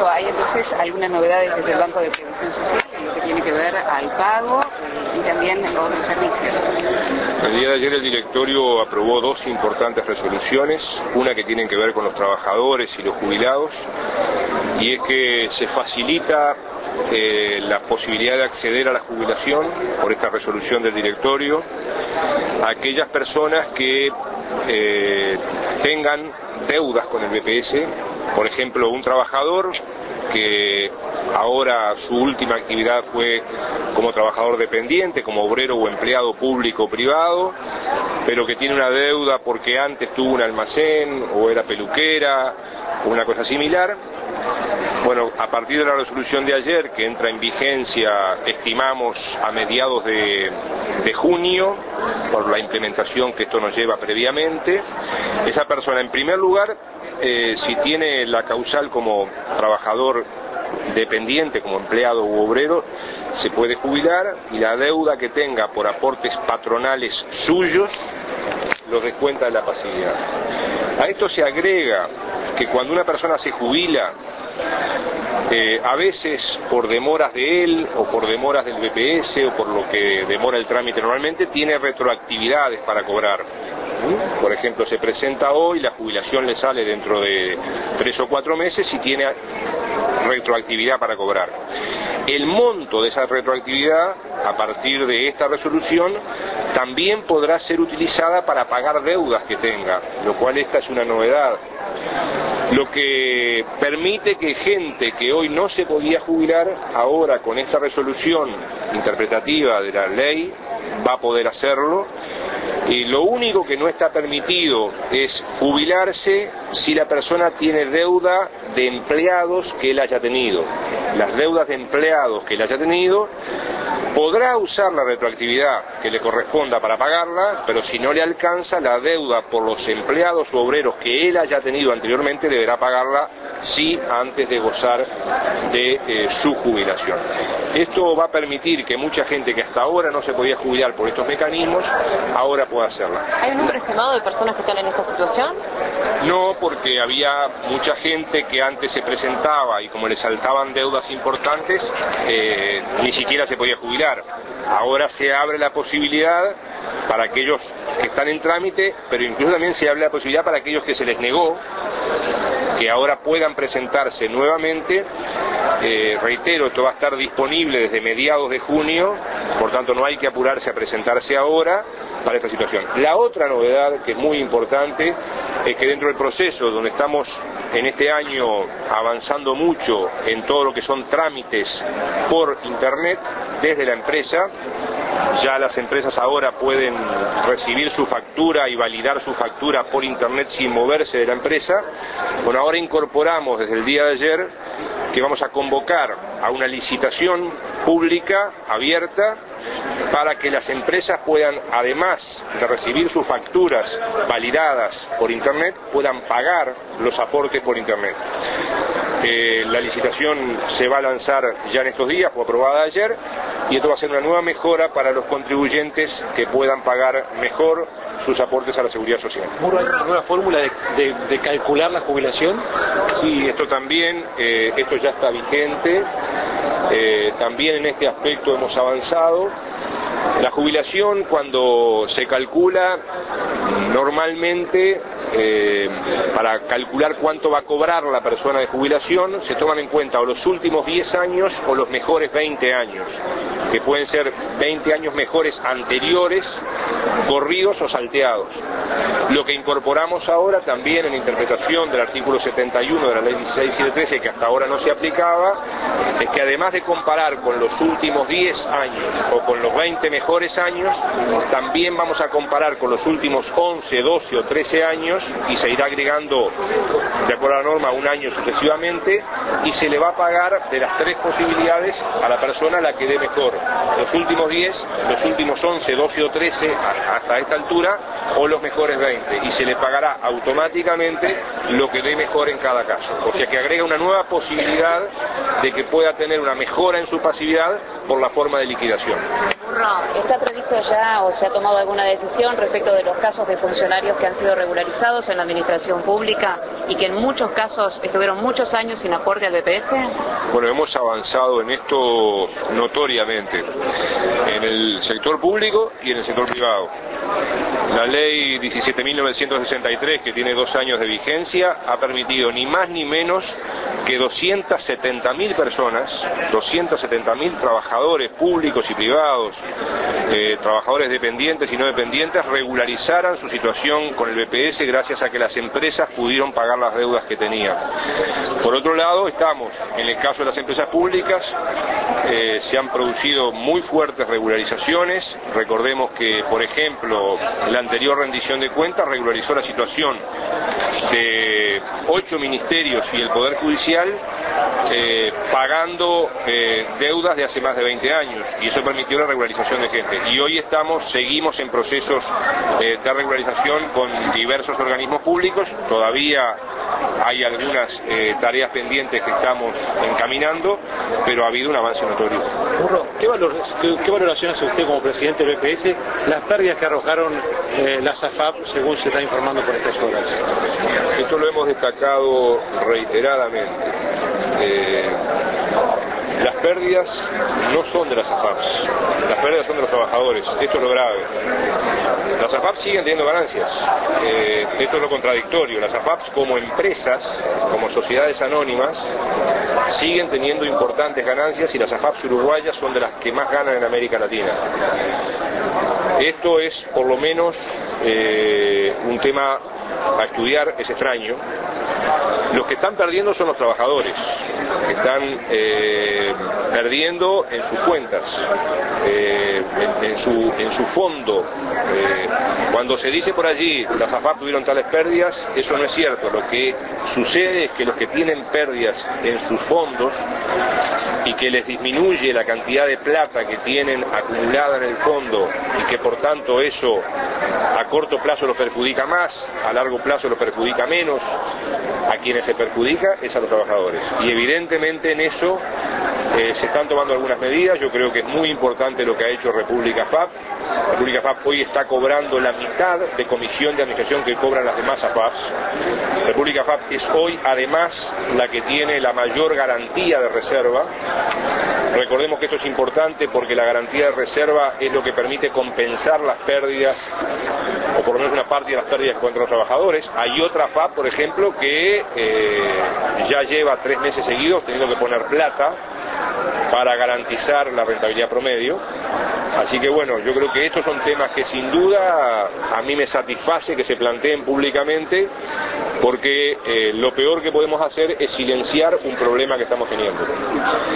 pero hay entonces algunas novedades desde el Banco de Previsión Social en lo que tiene que ver al pago y también otros servicios. El día de ayer el directorio aprobó dos importantes resoluciones, una que tiene que ver con los trabajadores y los jubilados, y es que se facilita la posibilidad de acceder a la jubilación por esta resolución del directorio a aquellas personas que tengan deudas con el BPS. Por ejemplo, un trabajador que ahora su última actividad fue como trabajador dependiente, como obrero o empleado público o privado, pero que tiene una deuda porque antes tuvo un almacén o era peluquera o una cosa similar. Bueno, a partir de la resolución de ayer, que entra en vigencia, estimamos a mediados de junio, por la implementación que esto nos lleva previamente, esa persona, en primer lugar, si tiene la causal como trabajador dependiente, como empleado u obrero, se puede jubilar, y la deuda que tenga por aportes patronales suyos los descuenta de la pasividad. A esto se agrega que cuando una persona se jubila, a veces por demoras de él o por demoras del BPS o por lo que demora el trámite normalmente, tiene retroactividades para cobrar. Por ejemplo, se presenta hoy, la jubilación le sale dentro de 3 o 4 meses y tiene retroactividad para cobrar. El monto de esa retroactividad, a partir de esta resolución, también podrá ser utilizada para pagar deudas que tenga, lo cual esta es una novedad. Lo que permite que gente que hoy no se podía jubilar, ahora con esta resolución interpretativa de la ley, va a poder hacerlo. Y lo único que no está permitido es jubilarse si la persona tiene deuda de empleados que él haya tenido. Las deudas de empleados que él haya tenido, podrá usar la retroactividad que le corresponda para pagarla, pero si no le alcanza, la deuda por los empleados u obreros que él haya tenido anteriormente deberá pagarla sí antes de gozar de su jubilación. Esto va a permitir que mucha gente que hasta ahora no se podía jubilar por estos mecanismos, ahora pueda hacerla. ¿Hay un número estimado de personas que están en esta situación? No, porque había mucha gente que antes se presentaba y como le saltaban deudas importantes, ni siquiera se podía jubilar. Ahora se abre la posibilidad para aquellos que están en trámite, pero incluso también se abre la posibilidad para aquellos que se les negó, que ahora puedan presentarse nuevamente. Reitero, esto va a estar disponible desde mediados de junio, por tanto no hay que apurarse a presentarse ahora para esta situación. La otra novedad, que es muy importante, es que dentro del proceso donde estamos en este año avanzando mucho en todo lo que son trámites por internet desde la empresa, ya las empresas ahora pueden recibir su factura y validar su factura por internet sin moverse de la empresa. Bueno, ahora incorporamos desde el día de ayer que vamos a convocar a una licitación pública abierta para que las empresas puedan, además de recibir sus facturas validadas por internet, puedan pagar los aportes por internet. La licitación se va a lanzar ya en estos días, fue aprobada ayer, y esto va a ser una nueva mejora para los contribuyentes que puedan pagar mejor sus aportes a la seguridad social. ¿Hay una nueva fórmula de calcular la jubilación? Sí, esto también, esto ya está vigente, también en este aspecto hemos avanzado. La jubilación, cuando se calcula, normalmente, para calcular cuánto va a cobrar la persona de jubilación, se toman en cuenta o los últimos 10 años o los mejores 20 años, que pueden ser 20 años mejores anteriores, corridos o salteados. Lo que incorporamos ahora también en interpretación del artículo 71 de la ley 16713, que hasta ahora no se aplicaba, es que además de comparar con los últimos 10 años o con los 20 mejores años, también vamos a comparar con los últimos 11, 12 o 13 años, y se irá agregando, de acuerdo a la norma, un año sucesivamente, y se le va a pagar de las 3 posibilidades a la persona la que dé mejor: los últimos 10, los últimos 11, 12 o 13 hasta esta altura, o los mejores 20, y se le pagará automáticamente lo que dé mejor en cada caso. O sea que agrega una nueva posibilidad de que pueda tener una mejora en su pasividad por la forma de liquidación. ¿Está previsto ya o se ha tomado alguna decisión respecto de los casos de funcionarios que han sido regularizados en la administración pública y que en muchos casos estuvieron muchos años sin aporte al BPS? Bueno, hemos avanzado en esto notoriamente, en el sector público y en el sector privado. La ley 17.963, que tiene 2 años de vigencia, ha permitido ni más ni menos que 270.000 personas, 270.000 trabajadores públicos y privados, trabajadores dependientes y no dependientes, regularizaran su situación con el BPS gracias a que las empresas pudieron pagar las deudas que tenían. Por otro lado, estamos, en el caso de las empresas públicas, se han producido muy fuertes regularizaciones. Recordemos que, por ejemplo, la anterior rendición de cuentas regularizó la situación de 8 ministerios y el Poder Judicial, pagando deudas de hace más de 20 años, y eso permitió la regularización de gente. Y hoy seguimos en procesos de regularización con diversos organismos públicos. Todavía hay algunas tareas pendientes que estamos encaminando, pero ha habido un avance notorio. Burro, ¿qué valoración hace usted como presidente del BPS las pérdidas que arrojaron las AFAP, según se está informando por estas horas? Esto lo hemos destacado reiteradamente. Las pérdidas no son de las AFAPs, las pérdidas son de los trabajadores. Esto es lo grave. Las AFAPs siguen teniendo ganancias. Esto es lo contradictorio. Las AFAPs, como empresas, como sociedades anónimas, siguen teniendo importantes ganancias, y las AFAPs uruguayas son de las que más ganan en América Latina. Esto es, por lo menos, un tema a estudiar. Es extraño. Los que están perdiendo son los trabajadores, que están perdiendo en sus cuentas, en su fondo. Cuando se dice por allí las AFAP tuvieron tales pérdidas, eso no es cierto. Lo que sucede es que los que tienen pérdidas en sus fondos y que les disminuye la cantidad de plata que tienen acumulada en el fondo, y que por tanto eso a corto plazo los perjudica más, a largo plazo los perjudica menos, a quienes se perjudica es a los trabajadores. Y evidentemente en eso se están tomando algunas medidas. Yo creo que es muy importante lo que ha hecho República FAP. República FAP hoy está cobrando la mitad de comisión de administración que cobran las demás AFAPs. República FAP es hoy además la que tiene la mayor garantía de reserva. Recordemos que esto es importante porque la garantía de reserva es lo que permite compensar las pérdidas, o por lo menos una parte de las pérdidas que encuentran los trabajadores. Hay otra FAP, por ejemplo, que ya lleva 3 meses seguidos teniendo que poner plata para garantizar la rentabilidad promedio. Así que bueno, yo creo que estos son temas que sin duda a mí me satisface que se planteen públicamente, porque lo peor que podemos hacer es silenciar un problema que estamos teniendo.